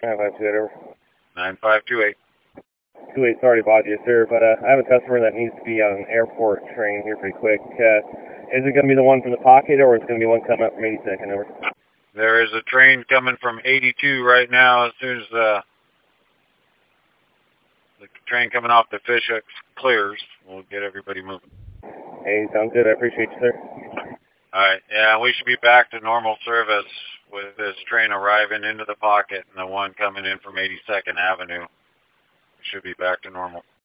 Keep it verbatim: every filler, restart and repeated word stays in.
nine five two eight, over. nine five two eight. two eight, sorry to bother you, sir, but uh, I have a customer that needs to be on an airport train here pretty quick. Uh, is it going to be the one from the pocket, or is it going to be one coming up from eighty-second, over? There is a train coming from eighty-two right now. As soon as uh, the train coming off the Fish X clears, we'll get everybody moving. Hey, sounds good. I appreciate you, sir. All right. Yeah, we should be back to normal service with this train arriving into the pocket and the one coming in from eighty-second Avenue. Should be back to normal.